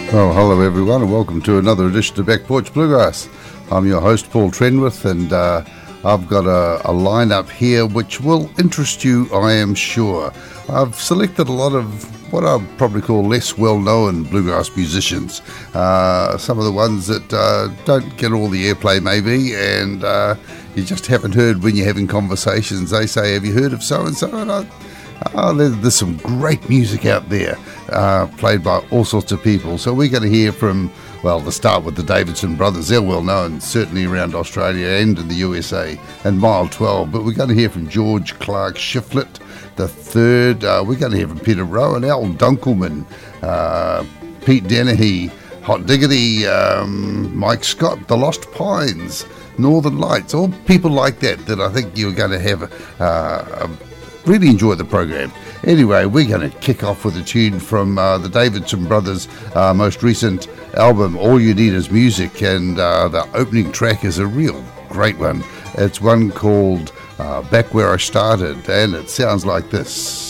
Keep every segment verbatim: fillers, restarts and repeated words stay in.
Well, hello everyone and welcome to another edition of Back Porch Bluegrass. I'm your host Paul Trenwith, and uh, I've got a, a lineup here which will interest you, I am sure. I've selected a lot of what I'd probably call less well-known bluegrass musicians. Uh, some of the ones that uh, don't get all the airplay maybe, and uh, you just haven't heard when you're having conversations. They say, have you heard of so-and-so? And I Oh, there's some great music out there, uh, played by all sorts of people. So we're going to hear from, well, to start with the Davidson Brothers. They're well known, certainly around Australia and in the U S A, and Mile twelve. But we're going to hear from George Clark Shiflett the third. Uh, we're going to hear from Peter Rowan, Al Dunkelman, uh, Pete Dennehy, Hot Diggity, um, Mike Scott, The Lost Pines, Northern Lights, all people like that that I think you're going to have uh, a really enjoy the program. Anyway, we're going to kick off with a tune from uh, the Davidson Brothers' uh, most recent album, All You Need Is Music, and uh, the opening track is a real great one. It's one called uh, Back Where I Started, and it sounds like this.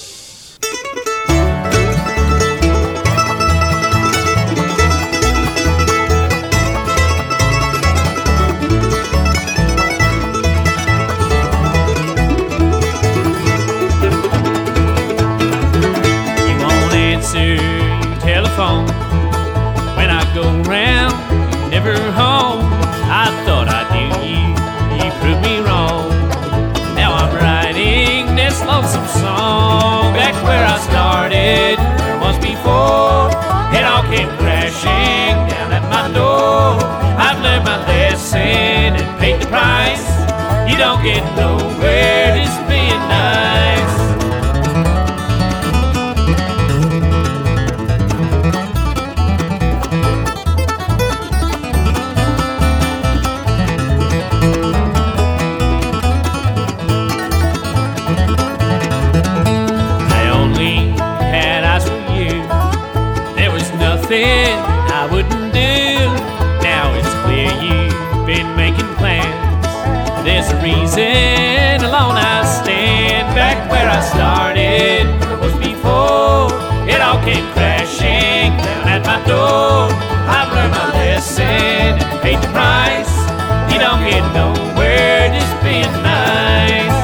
When I go round, you're never home. I thought I knew you, you proved me wrong. Now I'm writing this lonesome song. Back where I started, where once before, it all came crashing down at my door. I've learned my lesson and paid the price. You don't get nowhere just being nice. I wouldn't do. Now it's clear you've been making plans. There's a reason alone I stand. Back where I started, where it was before, it all came crashing down at my door. I've learned my lesson and paid the price. You don't get nowhere just being nice.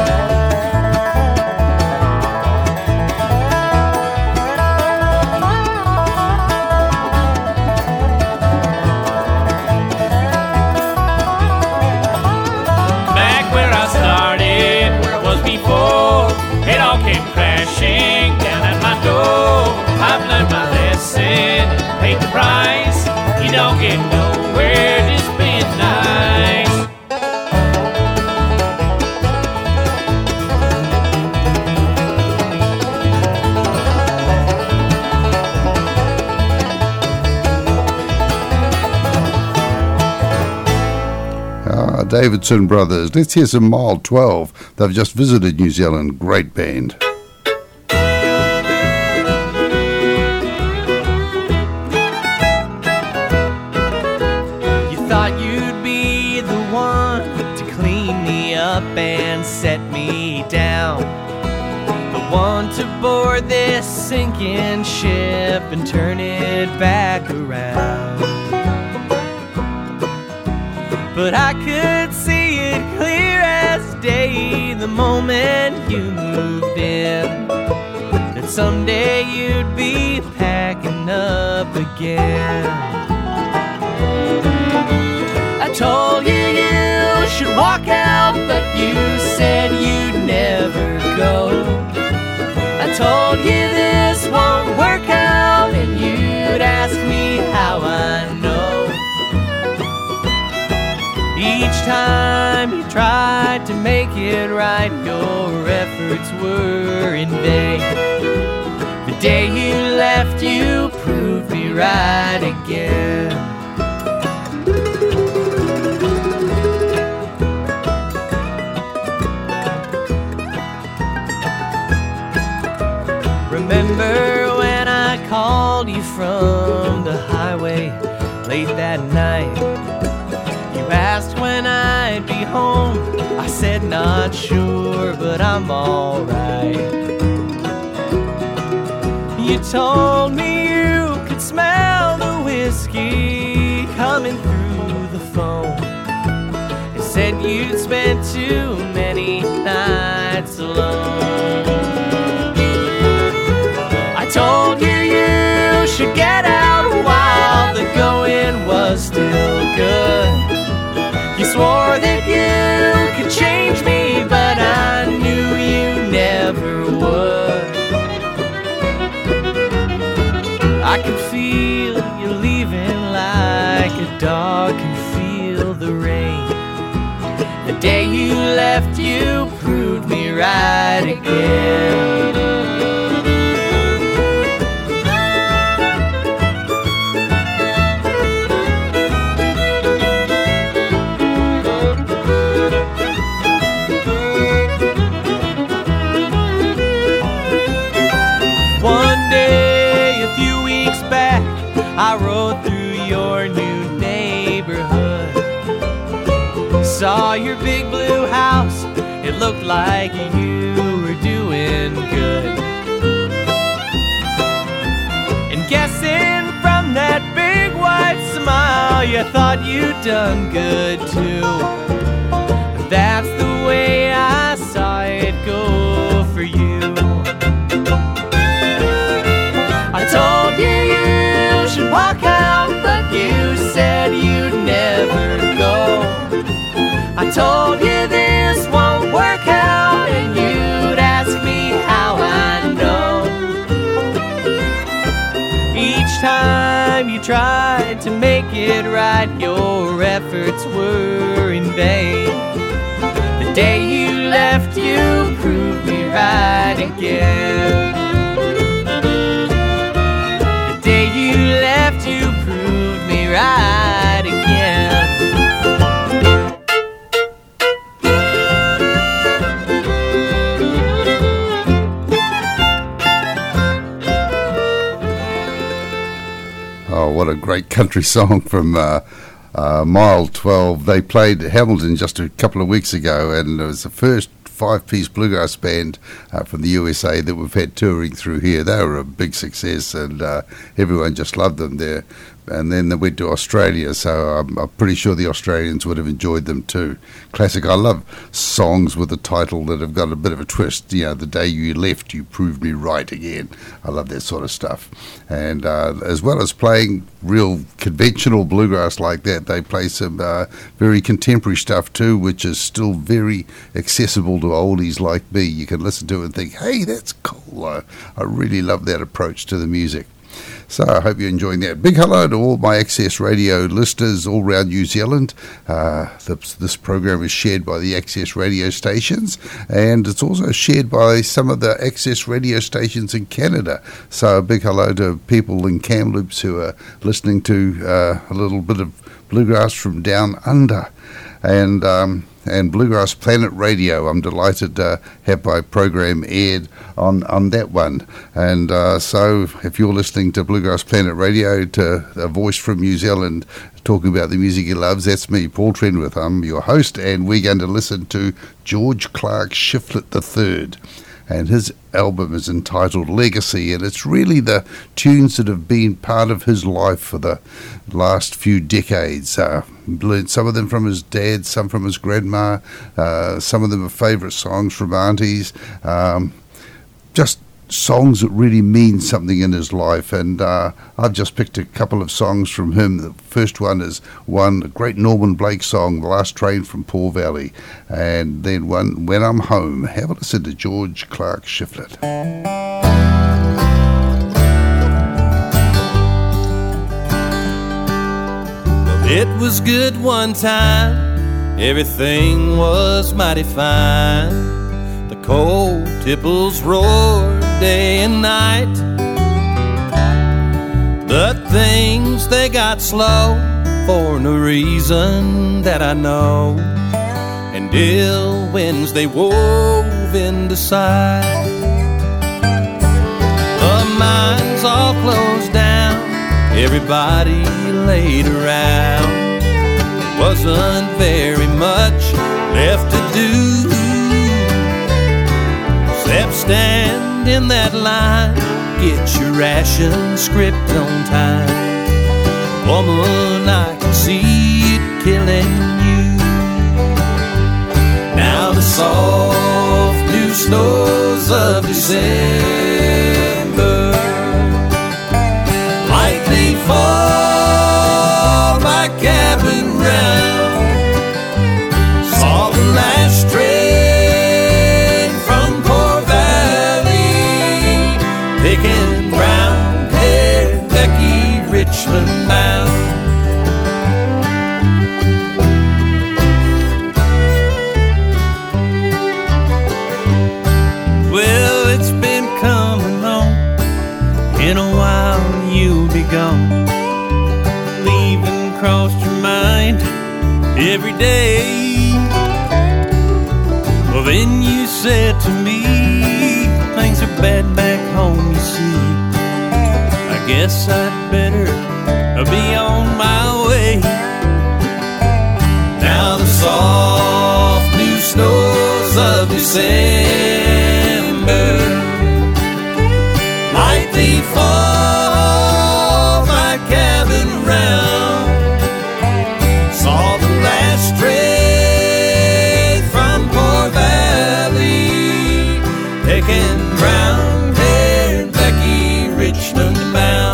It all came crashing down at my door. I've learned my lesson and paid the price. You don't get nowhere just being nice. Ah, Davidson Brothers. Let's hear some Mile twelve. They've just visited New Zealand. Great band. You thought you'd be the one to clean me up and set me down, the one to board this sinking ship and turn it back around. But I could see it clear as day the moment you moved in, that someday you'd be packing up again. I told you you should walk out, but you said you'd never go. I told you this won't work out, and you'd ask me how I know. Each time you tried to make it right, your efforts were in vain. The day you left, you proved me right again. Remember when I called you from the highway late that night? You asked when I'd be home. I said not sure, but I'm alright. You told me you could smell the whiskey coming through the phone. It said you'd spent too many nights alone. I told you you should get out while the going was still good. You swore that you could change me, but I knew you never would. I could feel you leaving like a dog can feel the rain. The day you left, you proved me right again. I rode through your new neighborhood. Saw your big blue house. It looked like you were doing good. And guessing from that big white smile, you thought you'd done good too. That's the way I saw it go for you. I told you you should walk out, but you said you'd never go. I told you this won't work out, and you'd ask me how I know. Each time you tried to make it right, your efforts were in vain. The day you left, you proved me right again. You left, you proved me right again. Oh, what a great country song from uh, uh, Mile twelve. They played Hamilton just a couple of weeks ago, and it was the first five-piece bluegrass band uh, from the U S A that we've had touring through here. They were a big success, and uh, everyone just loved them there. And then they went to Australia, so I'm, I'm pretty sure the Australians would have enjoyed them too. Classic. I love songs with a title that have got a bit of a twist. You know, the day you left, you proved me right again. I love that sort of stuff. And uh, as well as playing real conventional bluegrass like that, they play some uh, very contemporary stuff too, which is still very accessible to oldies like me. You can listen to it and think, hey, that's cool. I, I really love that approach to the music. So I hope you're enjoying that. Big hello to all my Access Radio listeners all around New Zealand. Uh, this, this program is shared by the Access Radio stations, and it's also shared by some of the Access Radio stations in Canada. So a big hello to people in Kamloops who are listening to uh, a little bit of bluegrass from down under. And um, and Bluegrass Planet Radio. I'm delighted to have my program aired on, on that one. And uh, so if you're listening to Bluegrass Planet Radio, to a voice from New Zealand talking about the music he loves, that's me, Paul Trenwith. I'm your host, and we're going to listen to George Clark Shiflett the third. And his album is entitled Legacy, and it's really the tunes that have been part of his life for the last few decades. Uh, learned some of them from his dad, some from his grandma, uh, some of them are favourite songs from aunties. Um, just songs that really mean something in his life, and uh, I've just picked a couple of songs from him. The first one is one, a great Norman Blake song, The Last Train from Paul Valley, and then one, When I'm Home. Have a listen to George Clark Shiflett. It was good one time, everything was mighty fine. The cold tipples roared day and night, but things they got slow for no reason that I know, and ill winds they wove into sight. The mines all closed down, everybody laid around. Wasn't very much left to do except stand in that line get your ration script on time. Woman, I can see it killing you. Now the soft new snows of December lightly fall my cabin round. Saw the last train from Poor Valley, picking brown-haired Becky Richmond bound. Well, it's been coming on. In a while you'll be gone. Leaving crossed your mind every day. Well, then you said to me, things are bad back home, you see. I guess I'd better be on my way. Now the soft new snows of December lightly fall my cabin round. Saw the last train from Poor Valley, picking brown-haired Becky Richmond bound.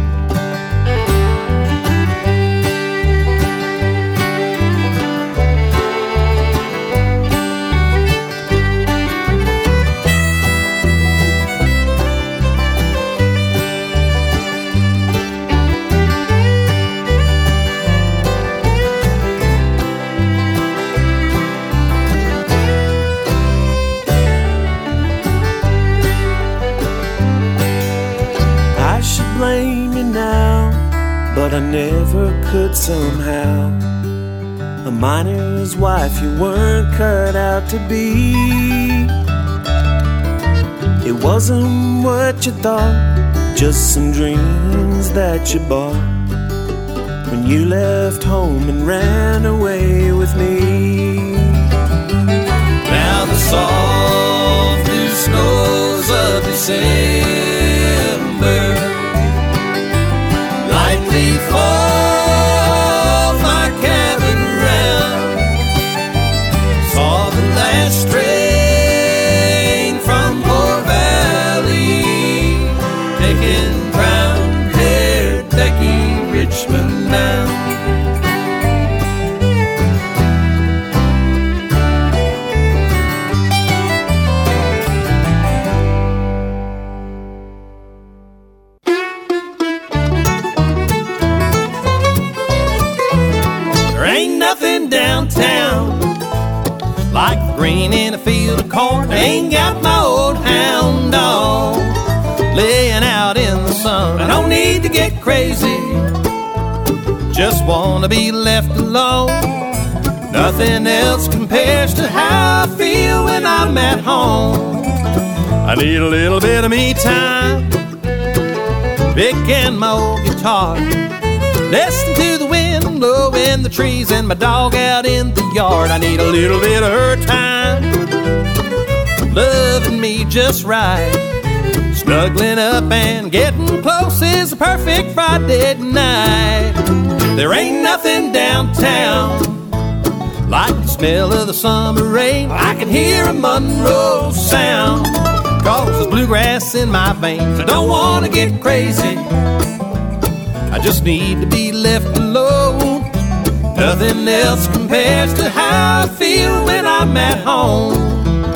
Blame you now, but I never could somehow. A miner's wife you weren't cut out to be. It wasn't what you thought, just some dreams that you bought when you left home and ran away with me. Now the soft new snows of December lightly fall my cabin round. Saw the last train from Poor Valley, taking brown-haired Becky Richmond down. Downtown, like the green in a field of corn. I ain't got my old hound dog laying out in the sun. I don't need to get crazy, just want to be left alone. Nothing else compares to how I feel when I'm at home. I need a little bit of me time, picking my old guitar, listen to the wind blow in the trees and my dog out in the yard. I need a little bit of her time, loving me just right. Snuggling up and getting close is a perfect Friday night. There ain't nothing downtown like the smell of the summer rain. I can hear a Monroe sound, cause there's bluegrass in my veins. I don't want to get crazy, I just need to be left alone. Nothing else compares to how I feel when I'm at home.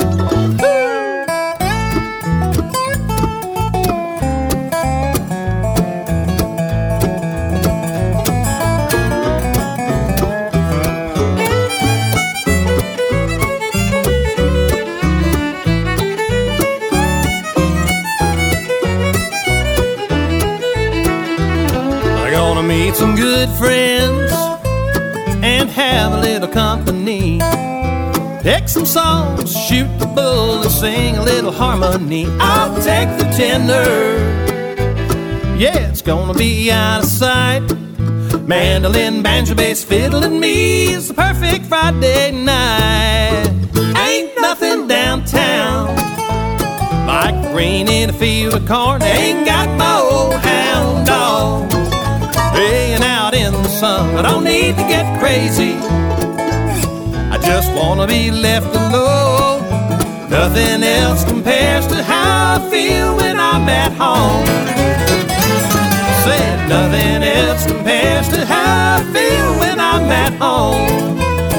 Meet some good friends and have a little company. Pick some songs, shoot the bull, and sing a little harmony. I'll take the tenor, yeah, it's gonna be out of sight. Mandolin, banjo, bass, fiddle, and me is the perfect Friday night. Ain't nothing downtown like green in a field of corn. Ain't got my old hound dog laying out in the sun. I don't need to get crazy, I just wanna be left alone. Nothing else compares to how I feel when I'm at home. Said nothing else compares to how I feel when I'm at home.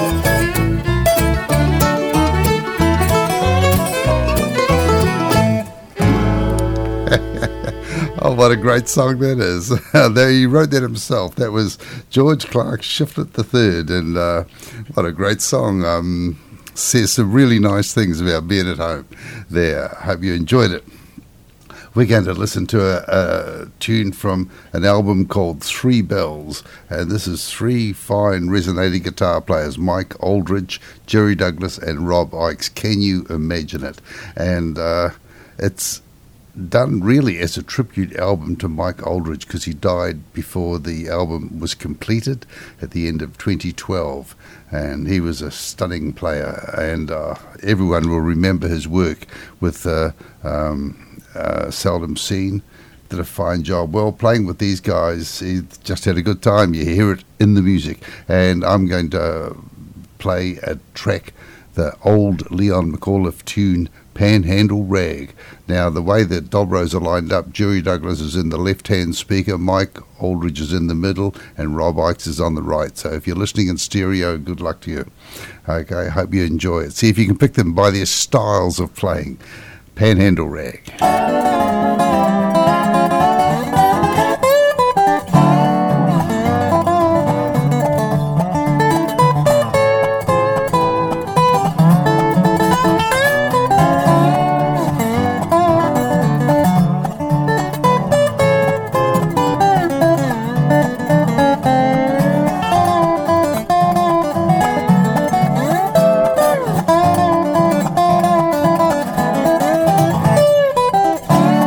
Oh, what a great song that is. There, he wrote that himself. That was George Clark Shiflett the third, and uh, what a great song. Um, says some really nice things about being at home there. Hope you enjoyed it. We're going to listen to a, a tune from an album called Three Bells, and this is three fine resonating guitar players, Mike Aldridge, Jerry Douglas, and Rob Ickes. Can you imagine it? And uh, it's done really as a tribute album to Mike Aldridge, because he died before the album was completed at the end of twenty twelve, and he was a stunning player, and uh, everyone will remember his work with uh, um, uh, Seldom Seen. Did a fine job. Well, playing with these guys, he just had a good time. You hear it in the music, and I'm going to play a track, the old Leon McAuliffe tune, Panhandle Rag. Now, the way that Dobros are lined up, Jerry Douglas is in the left-hand speaker, Mike Aldridge is in the middle, and Rob Ickes is on the right. So if you're listening in stereo, good luck to you. Okay, hope you enjoy it. See if you can pick them by their styles of playing. Panhandle Rag. Thank you.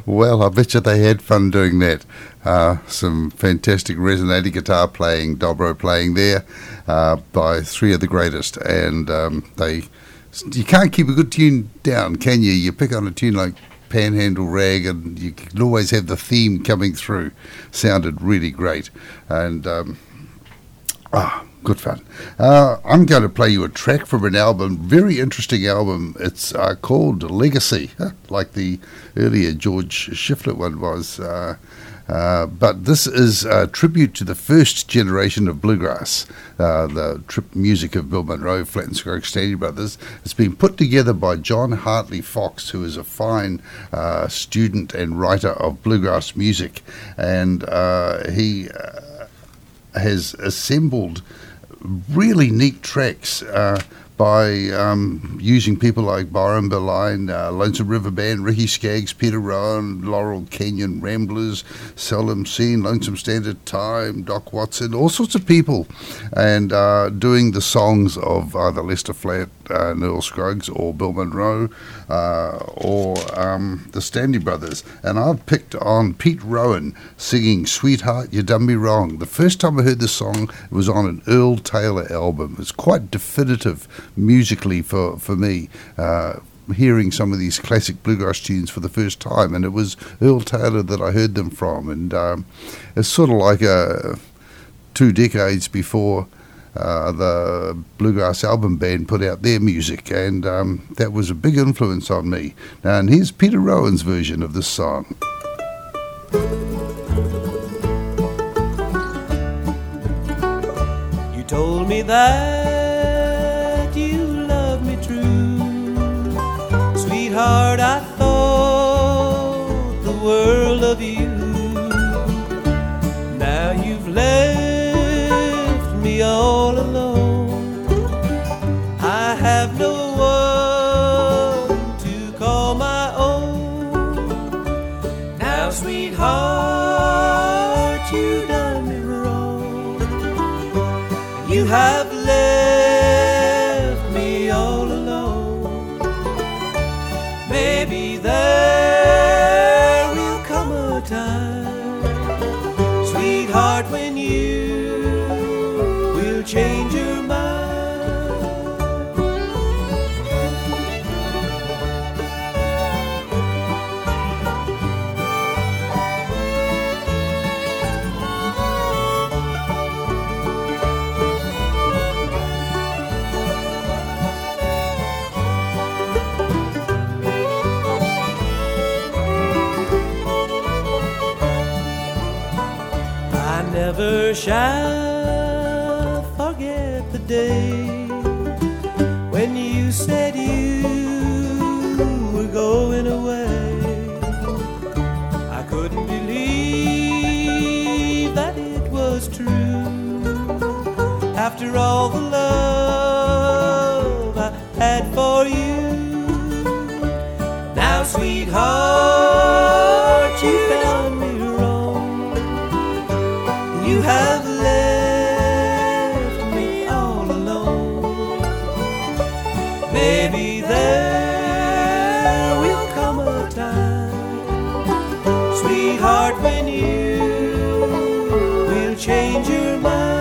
Well, I bet you they had fun doing that. Uh, some fantastic resonating guitar playing, dobro playing there uh, by three of the greatest. And um, they, you can't keep a good tune down, can you? You pick on a tune like Panhandle Rag and you can always have the theme coming through. Sounded really great. And, um, ah, good fun. Uh, I'm going to play you a track from an album, very interesting album. It's uh, called Legacy, like the earlier George Shiflett one was. Uh, uh, but this is a tribute to the first generation of bluegrass, uh, the trip music of Bill Monroe, Flat and Scruggs Stanley Brothers. It's been put together by John Hartley Fox, who is a fine uh, student and writer of bluegrass music. And uh, he uh, has assembled really neat tracks uh, by um, using people like Byron Berline, uh, Lonesome River Band, Ricky Skaggs, Peter Rowan, Laurel Canyon Ramblers, Seldom Seen, Lonesome Standard Time, Doc Watson, all sorts of people, and uh, doing the songs of either Lester Flatt, uh, Earl Scruggs, or Bill Monroe, uh, or um, the Stanley Brothers. And I've picked on Pete Rowan singing Sweetheart, You Done Me Wrong. The first time I heard this song, it was on an Earl Taylor album. It's quite definitive musically for, for me, uh, hearing some of these classic bluegrass tunes for the first time. And it was Earl Taylor that I heard them from. And um, it's sort of like a, two decades before Uh, the Bluegrass Album Band put out their music, and um, that was a big influence on me. Now, and here's Peter Rowan's version of this song. You told me that you love me true, sweetheart, I thought the world of you. Now you've left me all alone. I have no one to call my own. Now, sweetheart, you done me wrong. You have left me all alone. Maybe there will come a time, sweetheart, when you change your mind. I never shall forget the day when you said you were going away. I couldn't believe that it was true. After all the love I had for you, now, sweetheart, you done me wrong. You have maybe there will come a time, sweetheart, when you will change your mind.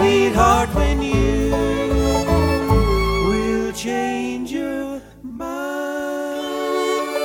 sweetheart, when you will change your mind.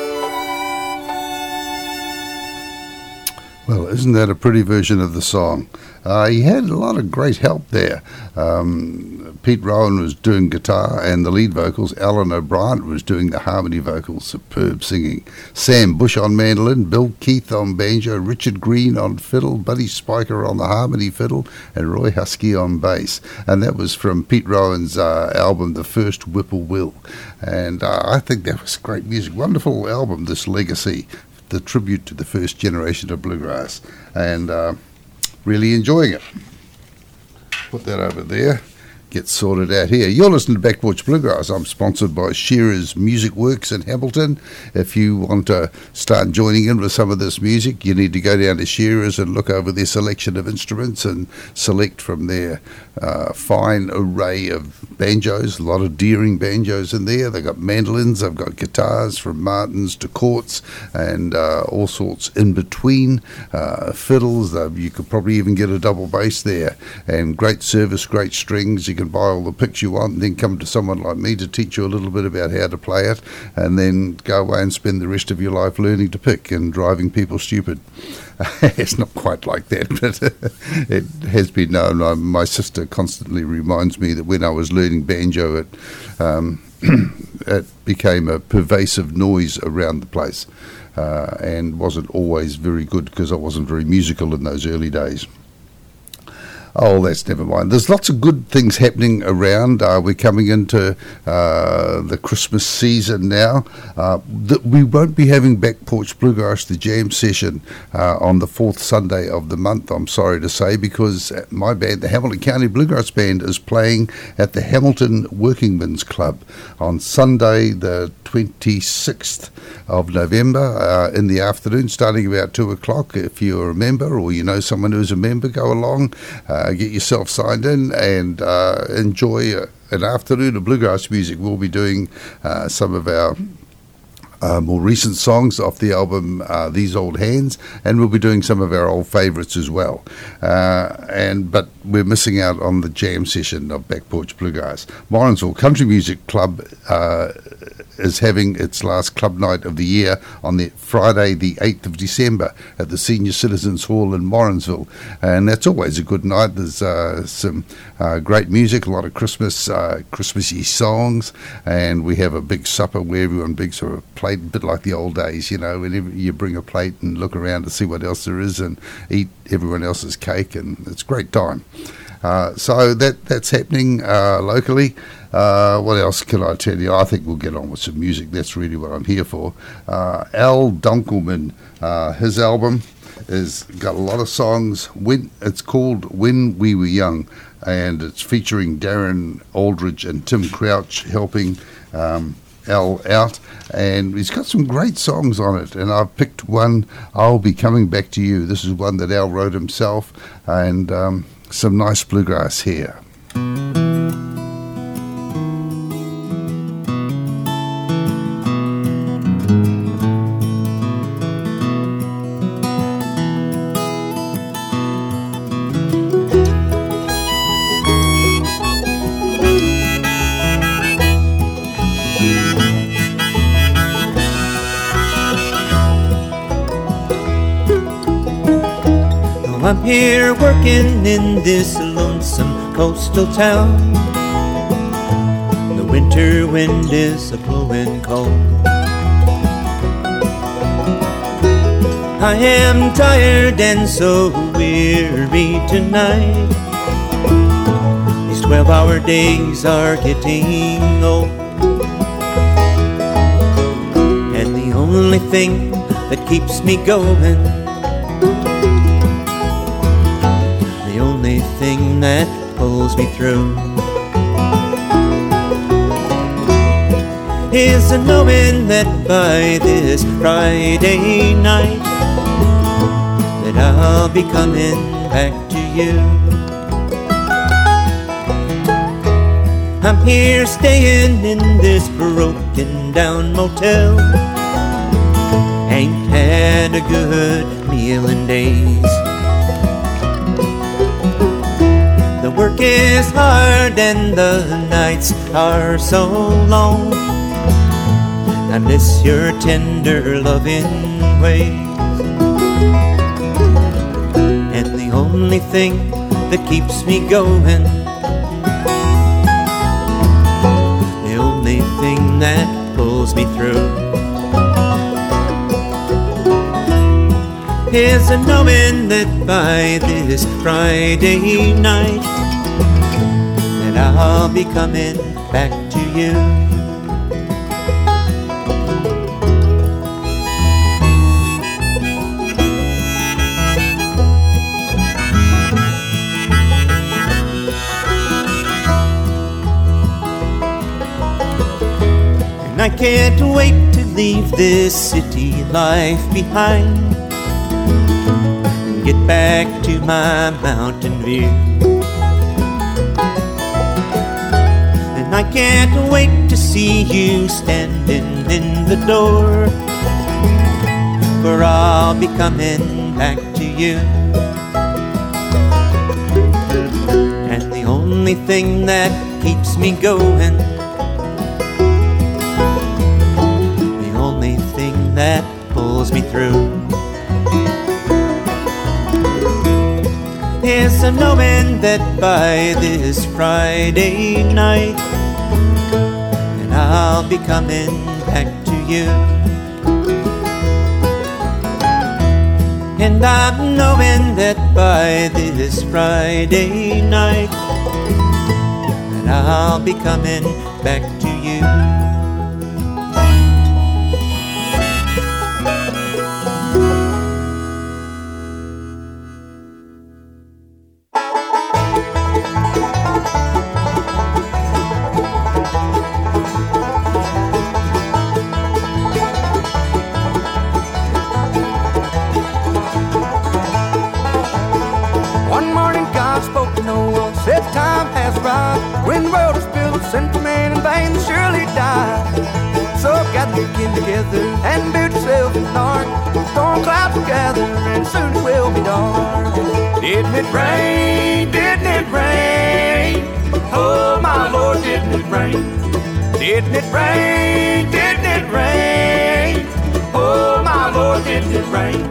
Well, isn't that a pretty version of the song? Uh, he had a lot of great help there. Um, Pete Rowan was doing guitar and the lead vocals. Alan O'Brien was doing the harmony vocals. Superb singing. Sam Bush on mandolin, Bill Keith on banjo, Richard Green on fiddle, Buddy Spiker on the harmony fiddle, and Roy Husky on bass. And that was from Pete Rowan's uh, album, The First Whippoorwill. And uh, I think that was great music. Wonderful album, this Legacy, the tribute to the first generation of bluegrass. And uh, really enjoying it. Put that over there. Get sorted out here. You're listening to Back Porch Bluegrass. I'm sponsored by Shearer's Music Works in Hamilton. If you want to start joining in with some of this music, you need to go down to Shearer's and look over their selection of instruments and select from their uh, fine array of banjos. A lot of Deering banjos in there. They've got mandolins, they've got guitars from Martins to Courts, and uh, all sorts in between. Uh, fiddles, uh, you could probably even get a double bass there. And great service, great strings. You can buy all the picks you want and then come to someone like me to teach you a little bit about how to play it, and then go away and spend the rest of your life learning to pick and driving people stupid. It's not quite like that, but it has been known. I, my sister constantly reminds me that when I was learning banjo, it, um, it became a pervasive noise around the place, uh, and wasn't always very good because I wasn't very musical in those early days. Oh, that's never mind. There's lots of good things happening around. Uh, we're coming into uh, the Christmas season now. Uh, th- we won't be having Back Porch Bluegrass, the jam session, uh, on the fourth Sunday of the month, I'm sorry to say, because my band, the Hamilton County Bluegrass Band, is playing at the Hamilton Workingmen's Club on Sunday, the twenty-sixth of November, uh, in the afternoon, starting about two o'clock. If you're a member or you know someone who's a member, go along. Uh, Uh, get yourself signed in and uh, enjoy uh, an afternoon of bluegrass music. We'll be doing uh, some of our uh, more recent songs off the album uh, These Old Hands, and we'll be doing some of our old favourites as well. Uh, and but we're missing out on the jam session of Back Porch Bluegrass. Morrinsville Country Music Club uh, is having its last club night of the year on the Friday the eighth of December at the Senior Citizens Hall in Morrinsville, and that's always a good night. There's uh, some uh, great music, a lot of Christmas uh, Christmassy songs, and we have a big supper where everyone brings a plate, a bit like the old days, you know, whenever you bring a plate and look around to see what else there is and eat everyone else's cake, and it's a great time. Uh, so that that's happening uh, locally. Uh, what else can I tell you? I think we'll get on with some music. That's really what I'm here for. Uh, Al Dunkelman, uh, his album has got a lot of songs. When it's called When We Were Young, and it's featuring Darren Aldridge and Tim Crouch helping um, Al out, and he's got some great songs on it, and I've picked one, I'll Be Coming Back to You. This is one that Al wrote himself, and um, some nice bluegrass here. I'm here working in this lonesome coastal town. The winter wind is a blowing cold. I am tired and so weary tonight. These twelve-hour days are getting old, and the only thing that keeps me going, the only thing that pulls me through, is a knowing that by this Friday night that I'll be coming back to you. I'm here staying in this broken down motel, ain't had a good meal in days. The work is hard and the nights are so long. I miss your tender loving ways. And the only thing that keeps me going, the only thing that pulls me through, is a knowing that by this Friday night that I'll be coming back to you. And I can't wait to leave this city life behind, get back to my mountain view. And I can't wait to see you standing in the door, for I'll be coming back to you. And the only thing that keeps me going, the only thing that pulls me through, is a knowing that by this Friday night and I'll be coming back to you. And I'm knowing that by this Friday night that I'll be coming back to you. When the world is filled with sinful men and vain, they'll surely die. So gather your kin together and build yourself an ark. Storm clouds will gather and soon it will be dark. Didn't it rain? Didn't it rain? Oh my Lord, didn't it rain? Didn't it rain? Didn't it rain? Oh my Lord, didn't it rain?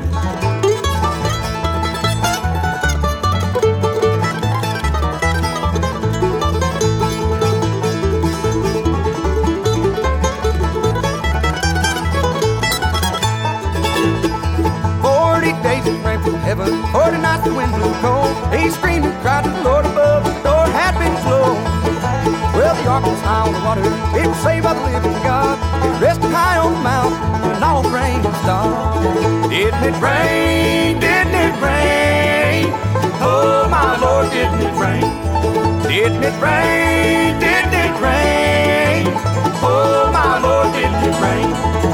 Heaven, forty nights the wind blew cold. He screamed and cried to the Lord above, the door had been closed. Well, the ark was high on the water, it was saved by the living God. It rested high on the mountain, and all the rain stopped. Didn't it rain? Didn't it rain? Oh my Lord, didn't it rain? Didn't it rain? Didn't it rain? Oh my Lord, didn't it rain?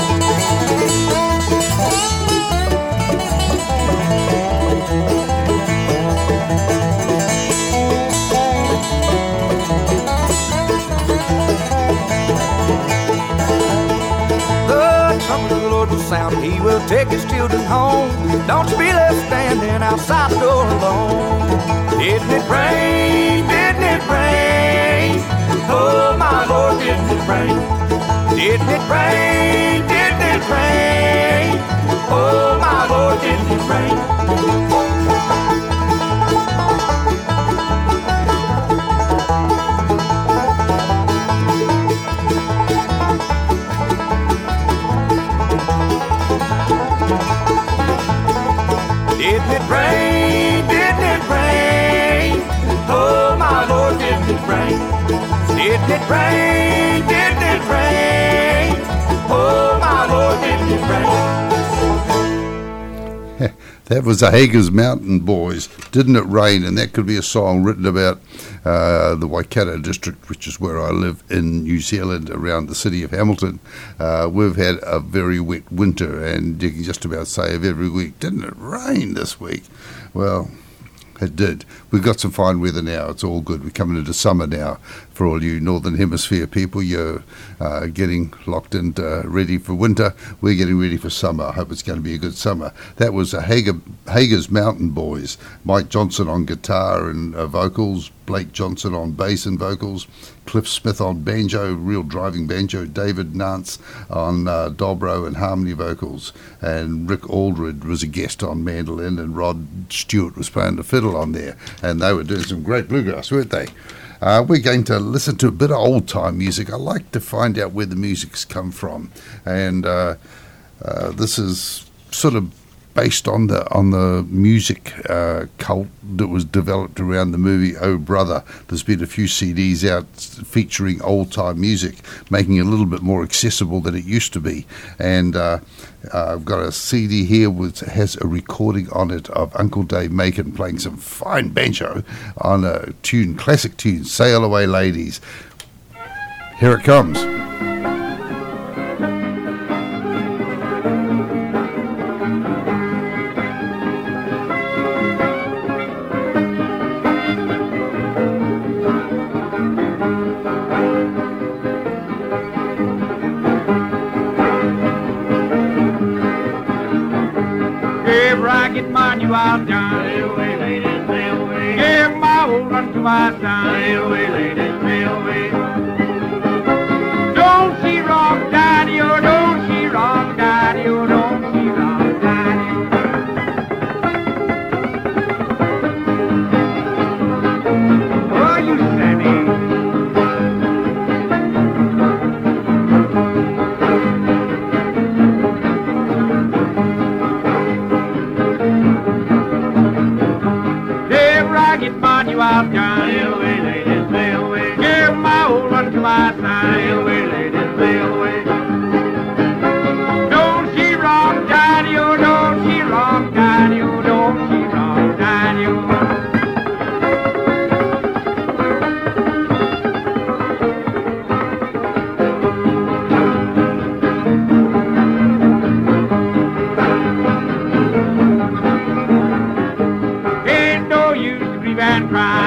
The Lord will sound, He will take His children home. Don't you be left standing outside the door alone. Didn't it rain? Didn't it rain? Oh my Lord, didn't it rain? Didn't it rain? Didn't it rain? Oh my Lord, didn't it rain? Didn't it rain? Didn't it rain? Oh my Lord, didn't it rain? Didn't it rain? Didn't it rain? Oh my Lord, didn't it rain? That was the Hager's Mountain Boys, Didn't It Rain? And that could be a song written about uh, the Waikato district, which is where I live in New Zealand, around the city of Hamilton. Uh, we've had a very wet winter, and you can just about say of every week, didn't it rain this week? Well, it did. We've got some fine weather now. It's all good. We're coming into summer now. For all you Northern Hemisphere people, you're uh, getting locked in, uh, ready for winter. We're getting ready for summer. I hope it's going to be a good summer. That was a Hager, Hager's Mountain Boys. Mike Johnson on guitar and uh, vocals, Blake Johnson on bass and vocals, Cliff Smith on banjo, real driving banjo, David Nance on uh, dobro and harmony vocals, and Rick Aldred was a guest on mandolin, and Rod Stewart was playing the fiddle on there, and they were doing some great bluegrass, weren't they? Uh, we're going to listen to a bit of old-time music. I like to find out where the music's come from, and uh, uh, this is sort of based on the on the music uh, cult that was developed around the movie Oh Brother. There's been a few C Ds out featuring old-time music, making it a little bit more accessible than it used to be. And uh, uh, I've got a C D here which has a recording on it of Uncle Dave Macon playing some fine banjo on a tune, classic tune, Sail Away Ladies. Here it comes. Out down, sail away, ladies, sail away. Give my old run to my son, sail away, ladies, sail away. Don't she rock, daddy, oh, don't she rock, daddy, oh, don't she rock, daddy. Oh, you Sammy. Out down, sail away, ladies, sail away. Give my old one to my son, sail away, ladies, sail away. Don't she rock, daddy, oh, don't she rock, daddy, oh, don't she rock, daddy, oh. Ain't no use to grieve and cry.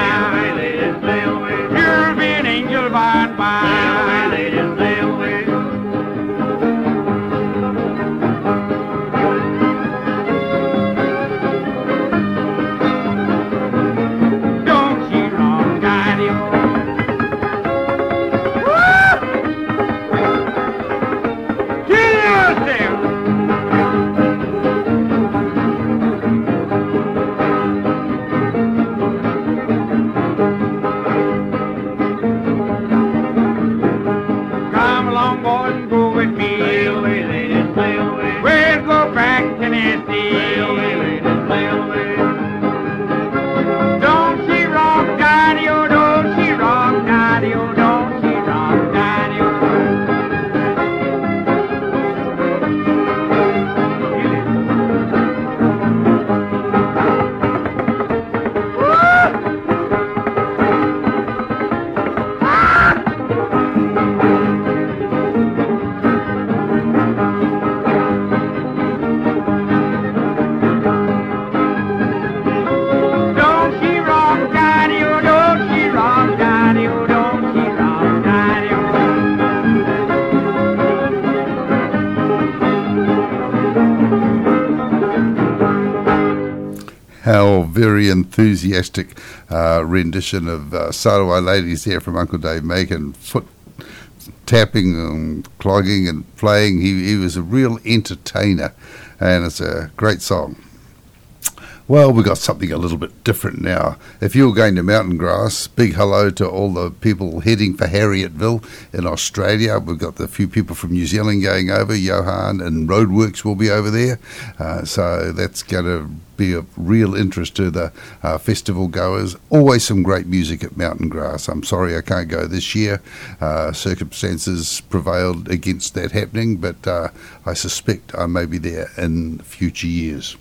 How very enthusiastic uh, rendition of uh, Sail Away Ladies there from Uncle Dave Macon. Foot tapping and clogging and playing. He, he was a real entertainer, and it's a great song. Well, we've got something a little bit different now. If you're going to Mountain Grass, big hello to all the people heading for Harrietville in Australia. We've got the few people from New Zealand going over. Johan and Roadworks will be over there. Uh, so that's going to be of real interest to the uh, festival goers. Always some great music at Mountain Grass. I'm sorry I can't go this year. Uh, circumstances prevailed against that happening, but uh, I suspect I may be there in future years.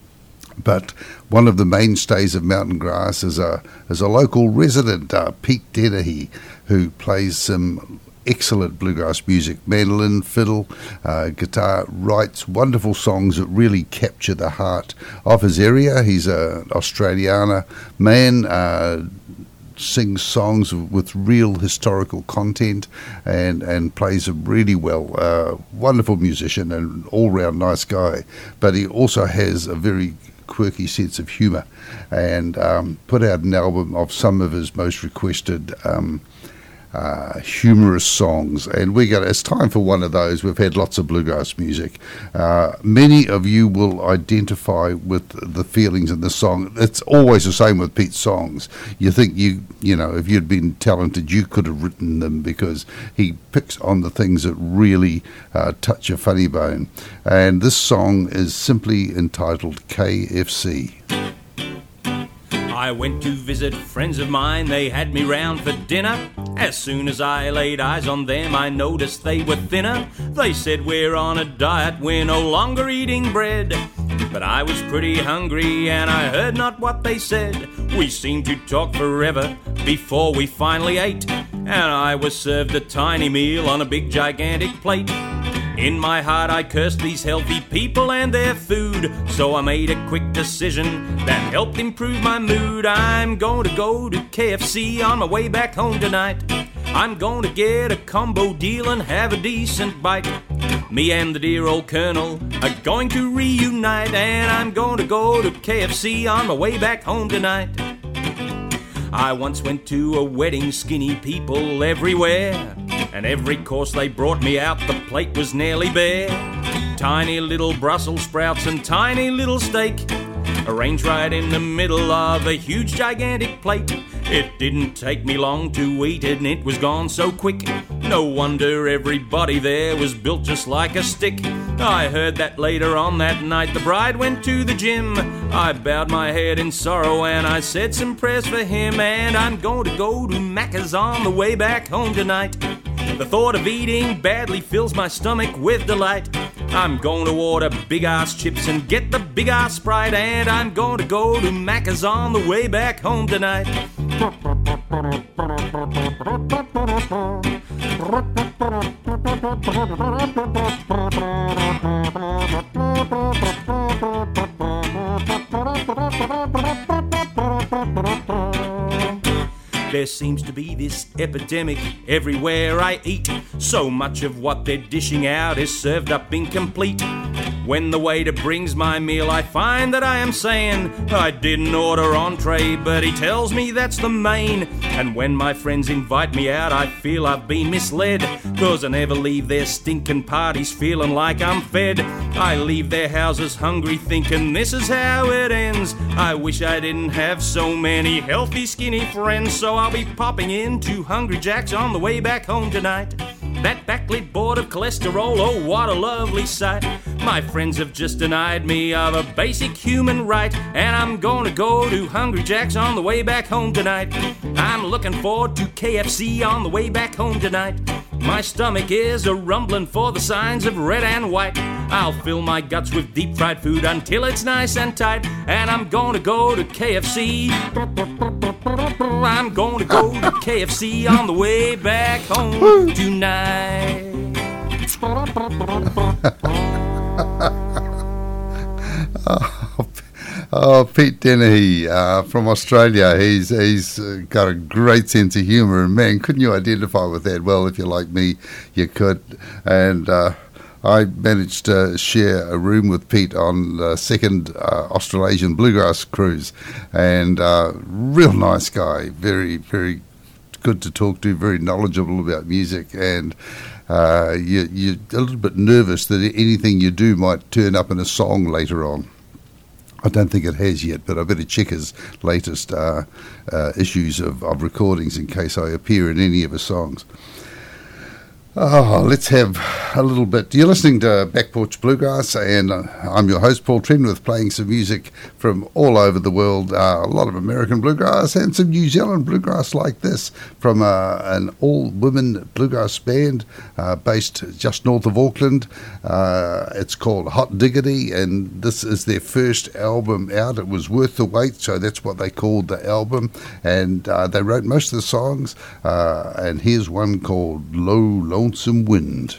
But one of the mainstays of Mountain Grass is a is a local resident, uh, Pete Dennehy, who plays some excellent bluegrass music, mandolin, fiddle, uh, guitar, writes wonderful songs that really capture the heart of his area. He's an Australiana man, uh, sings songs with real historical content and, and plays them really well. Uh, wonderful musician and all-round nice guy. But he also has a very quirky sense of humour, and um, put out an album of some of his most requested um, Uh, humorous songs, and we got it's time for one of those. We've had lots of bluegrass music. Uh, many of you will identify with the feelings in the song. It's always the same with Pete's songs. You think you you know if you'd been talented, you could have written them, because he picks on the things that really uh, touch a funny bone. And this song is simply entitled K F C. I went to visit friends of mine, they had me round for dinner. As soon as I laid eyes on them, I noticed they were thinner. They said, we're on a diet, we're no longer eating bread. But I was pretty hungry and I heard not what they said. We seemed to talk forever before we finally ate, and I was served a tiny meal on a big gigantic plate. In my heart I cursed these healthy people and their food, so I made a quick decision that helped improve my mood. I'm going to go to K F C on my way back home tonight. I'm going to get a combo deal and have a decent bite. Me and the dear old Colonel are going to reunite, and I'm going to go to K F C on my way back home tonight. I once went to a wedding, skinny people everywhere, and every course they brought me out, the plate was nearly bare. Tiny little Brussels sprouts and tiny little steak, arranged right in the middle of a huge gigantic plate. It didn't take me long to eat it, and it was gone so quick. No wonder everybody there was built just like a stick. I heard that later on that night the bride went to the gym. I bowed my head in sorrow and I said some prayers for him, and I'm going to go to Macca's on the way back home tonight. The thought of eating badly fills my stomach with delight. I'm going to order big-ass chips and get the big-ass Sprite, and I'm going to go to Macca's on the way back home tonight. There seems to be this epidemic everywhere I eat. So much of what they're dishing out is served up incomplete. When the waiter brings my meal, I find that I am saying I didn't order entree, but he tells me that's the main. And when my friends invite me out, I feel I've been misled, 'cause I never leave their stinking parties feeling like I'm fed. I leave their houses hungry thinking this is how it ends. I wish I didn't have so many healthy skinny friends, so I'll be popping into Hungry Jack's on the way back home tonight. That backlit board of cholesterol, oh what a lovely sight. My friends have just denied me of a basic human right, and I'm gonna go to Hungry Jack's on the way back home tonight. I'm looking forward to K F C on the way back home tonight. My stomach is a rumbling for the signs of red and white. I'll fill my guts with deep fried food until it's nice and tight, and I'm gonna go to K F C. I'm gonna go to K F C on the way back home tonight. oh, oh, Pete Dennehy uh, from Australia. He's he's uh, got a great sense of humour, and man, couldn't you identify with that? Well, if you're like me, you could. And uh, I managed to share a room with Pete on the second uh, Australasian Bluegrass cruise, and uh, real nice guy, very, very good to talk to, very knowledgeable about music, and uh, you, you're a little bit nervous that anything you do might turn up in a song later on. I don't think it has yet, but I better check his latest uh, uh, issues of, of recordings in case I appear in any of his songs. Oh, let's have a little bit. You're listening to Back Porch Bluegrass, and uh, I'm your host, Paul Trenwith, playing some music from all over the world, uh, a lot of American bluegrass and some New Zealand bluegrass like this from uh, an all-women bluegrass band uh, based just north of Auckland. Uh, it's called Hot Diggity, and this is their first album out. It was worth the wait, so that's what they called the album, and uh, they wrote most of the songs, uh, and here's one called Low Low Lonesome Wind.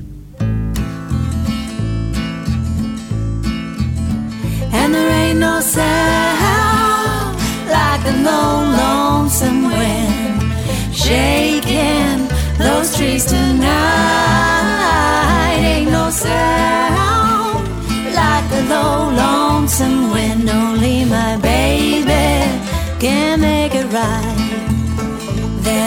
And there ain't no sound like the low, lonesome wind shaking those trees tonight. Ain't no sound like the low, lonesome wind. No.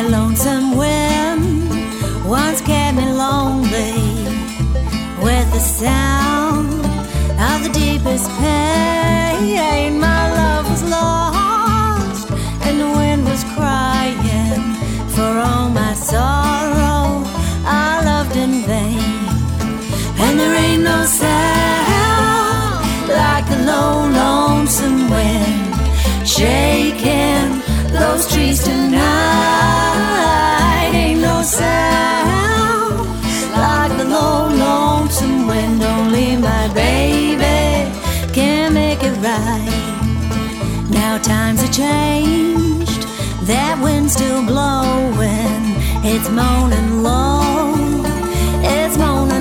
lonesome wind once kept me lonely with the sound of the deepest pain. My love was lost and the wind was crying for all my sorrow I loved in vain. And there ain't no sound like the low lonesome wind shaking those trees tonight. Ain't no sound like the low lonesome wind. Only my baby can make it right. Now times have changed, that wind's still blowing. It's moaning low, it's moaning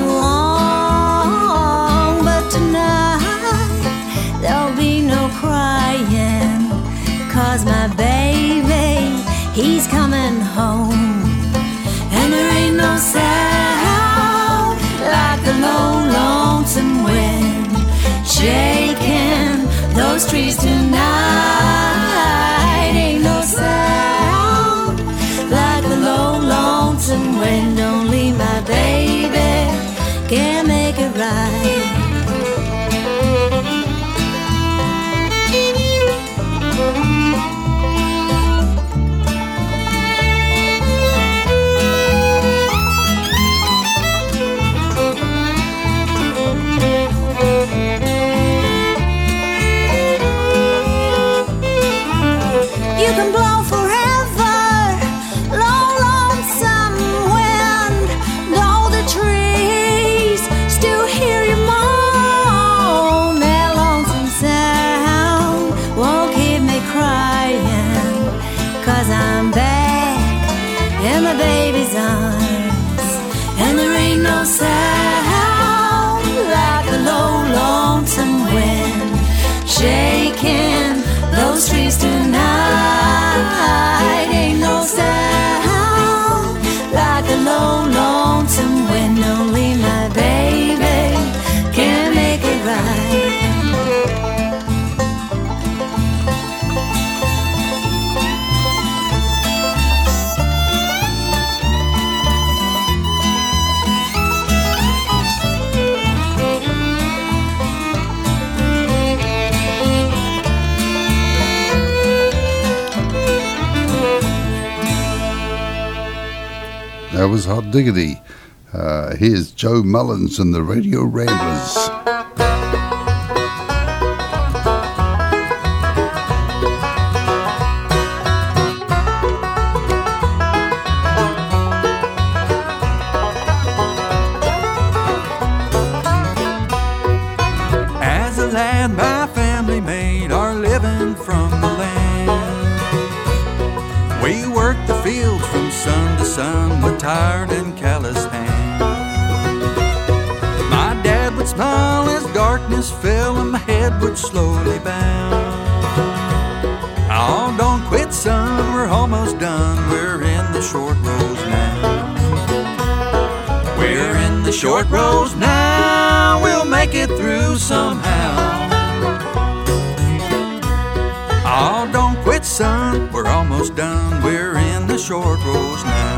long. But tonight there'll be no crying, 'cause my baby, he's coming home. And there ain't no sound like the low lonesome wind shaking those trees tonight. Ain't no sound like the low lonesome wind. Only my baby can make it right. You can blow forever, low lonesome wind. Though the trees still hear you moan, that lonesome sound won't keep me crying, 'cause I'm back in my baby's arms. And there ain't no sound like the low lonesome wind shaking those trees tonight. Ain't no sound like the low lonesome wind. Only my baby can make it right. That was Hot Diggity. Uh, here's Joe Mullins and the Radio Ramblers. As a lad, my family made our living from the land. We worked the fields from sun to sun with tired and calloused hands. My dad would smile as darkness fell and my head would slowly bound. Oh, don't quit, son, we're almost done. We're in the short rows now. We're in the short rows now. We'll make it through somehow. Oh, don't quit, son, we're almost done. We're in the short rows now.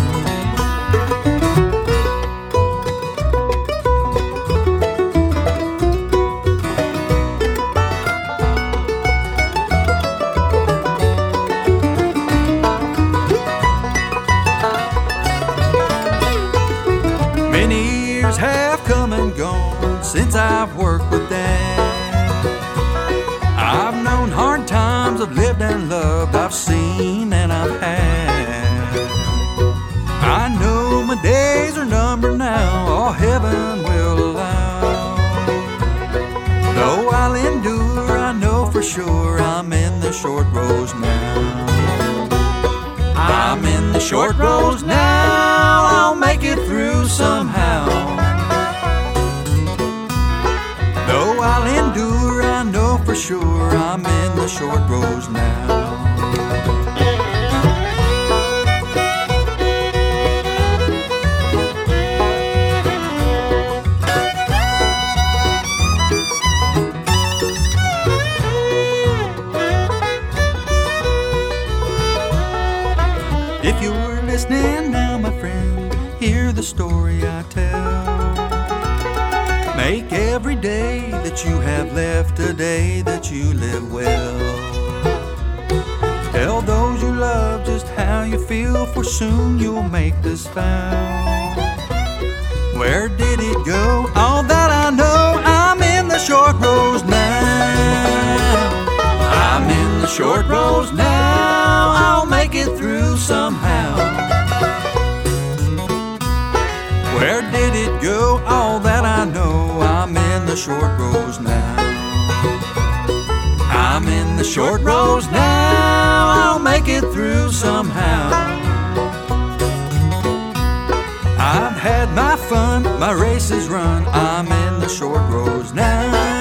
Many years have come and gone since I've worked with Dad. I've known hard times, I've lived and loved, I've seen and I've had. I know my days are numbered now, all heaven will allow. Though I'll endure, I know for sure I'm in the short rows now. I'm in the short rows now, I'll make it through somehow. Though I'll endure, I know for sure I'm in the short rows now. If you listening now, my friend, hear the story I tell. Make every day that you have left a day that you live well. Tell those you love just how you feel, for soon you'll make this vow. Where did it go? All that I know, I'm in the short rows now. I'm in the short rows now. I'll make it through somehow. Where did it go? All that I know, I'm in the short rows now. I'm in the short rows now. I'll make it through somehow. I've had my fun, my race is run. I'm in the short rows now.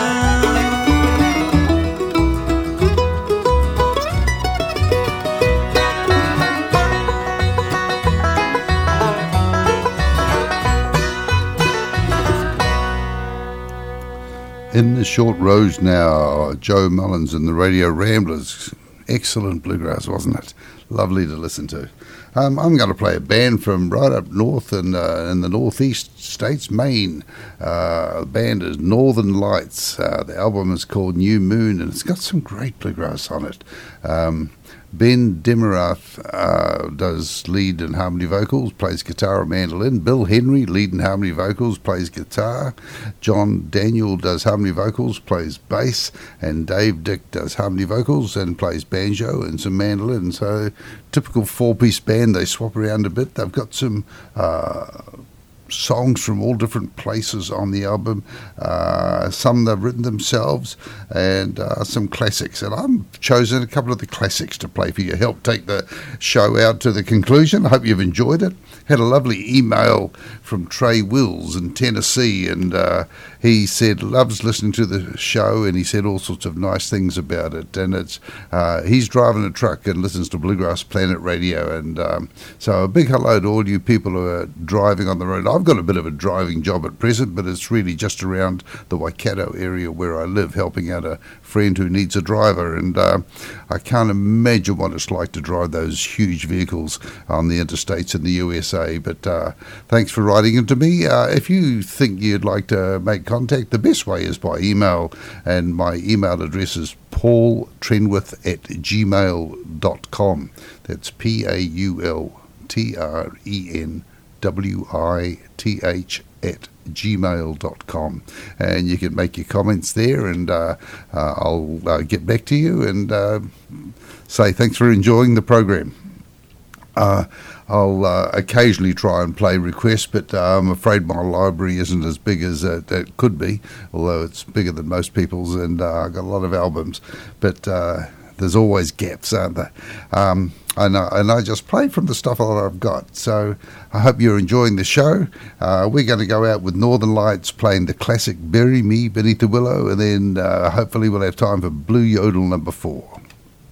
In the short rows now, Joe Mullins and the Radio Ramblers. Excellent bluegrass, wasn't it? Lovely to listen to. Um, I'm going to play a band from right up north in, uh, in the northeast states, Maine. Uh, the band is Northern Lights. Uh, the album is called New Moon, and it's got some great bluegrass on it. Um, Ben Demerath uh, does lead and harmony vocals, plays guitar and mandolin. Bill Henry, lead and harmony vocals, plays guitar. John Daniel does harmony vocals, plays bass. And Dave Dick does harmony vocals and plays banjo and some mandolin. So, typical four-piece band. They swap around a bit. They've got some Uh, songs from all different places on the album. Uh, some they've written themselves, and uh, some classics. And I've chosen a couple of the classics to play for you, help take the show out to the conclusion. I hope you've enjoyed it. Had a lovely email from Trey Wills in Tennessee, and uh, he said loves listening to the show, and he said all sorts of nice things about it. And it's uh, he's driving a truck and listens to Bluegrass Planet Radio, and um, so a big hello to all you people who are driving on the road. I've got a bit of a driving job at present, but it's really just around the Waikato area where I live, helping out a friend who needs a driver, and uh, I can't imagine what it's like to drive those huge vehicles on the interstates in the U S A. But uh, thanks for writing into me. Uh, if you think you'd like to make contact, the best way is by email, and my email address is paul trenwith at gmail dot com. That's P A U L T R E N W I T H at gmail dot com, and you can make your comments there, and uh, uh, I'll uh, get back to you and uh, say thanks for enjoying the program. Uh, I'll uh, occasionally try and play requests, but uh, I'm afraid my library isn't as big as uh, it could be, although it's bigger than most people's, and uh, I've got a lot of albums, but uh, there's always gaps, aren't there? Um, and, I, and I just play from the stuff that I've got, so I hope you're enjoying the show. Uh, we're going to go out with Northern Lights playing the classic Bury Me Beneath the Willow, and then uh, hopefully we'll have time for Blue Yodel number four.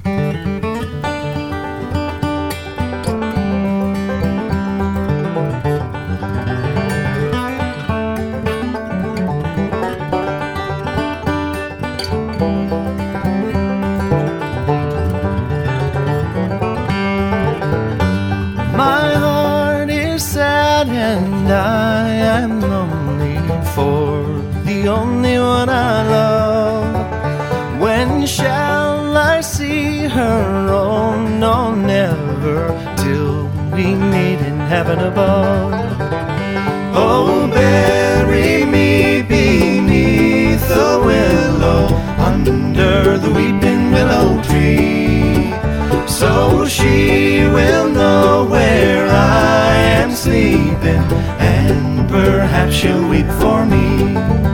And I am lonely for the only one I love. When shall I see her? Oh, no, never, till we meet in heaven above. Oh, bury me beneath the willow, under the weeping willow tree, so she will know where I am sleeping, and perhaps she'll weep for me.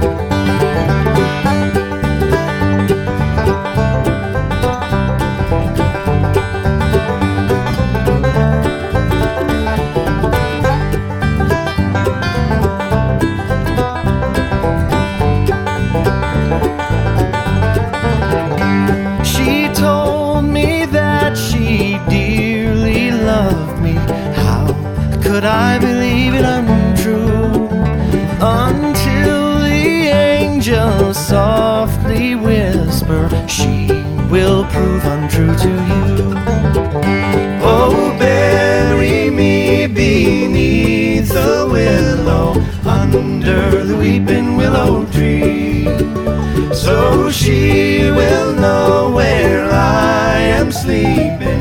She told me that she dearly loved me. How could I believe it untrue? Until the angels softly whisper, she will prove untrue to you. Oh, bury am sleeping.